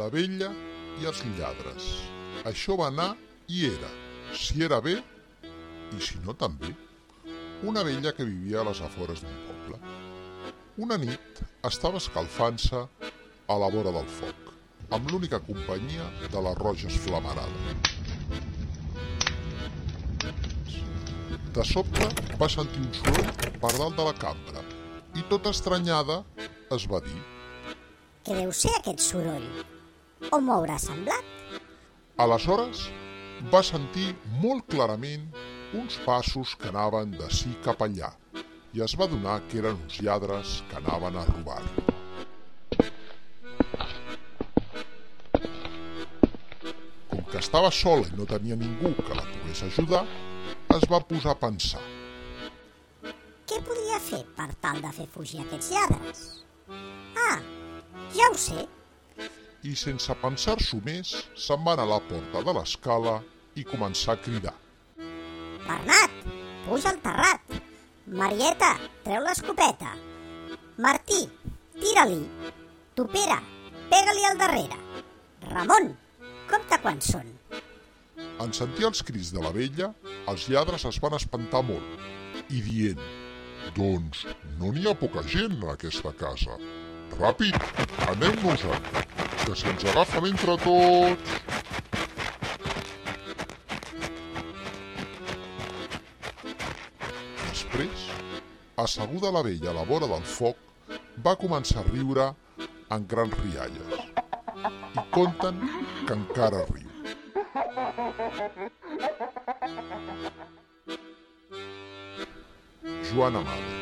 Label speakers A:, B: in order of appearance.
A: la vella i els lladres. Això va anar i era, si era bé i si no també. Una vella que vivia a les afores d'un poble. Una nit estava escalfant-se a la vora del foc, amb l'única companyia de les roges flamarades. De sobte va sentir un soroll per dalt de la cambra i, tota estranyada, es va dir:
B: Què deu ser aquest soroll? On m'ho haurà semblat?
A: Aleshores va sentir molt clarament uns passos que anaven d'ací cap allà i es va adonar que eren uns lladres que anaven a robar-lo. Com que estava sola i no tenia ningú que la pogués ajudar, es va posar a pensar.
B: Què podria fer per tal de fer fugir aquests lladres? Ah, ja ho sé.
A: I sense pensar-s'ho més, se'n va anar a la porta de l'escala i començar a cridar.
B: Bernat, puja al terrat. Marieta, treu l'escopeta. Martí, tira-li. Topera, pega-li al darrere. Ramon, compta quants són.
A: En sentir els crits de la vella, els lladres es van espantar molt i dient: «Doncs no n'hi ha poca gent en aquesta casa. Ràpid, anem-nos-en, que si ens agafem entre tots...» Després, asseguda la vella a la vora del foc, va començar a riure en grans rialles. I conten que encara riu. Joan Amades.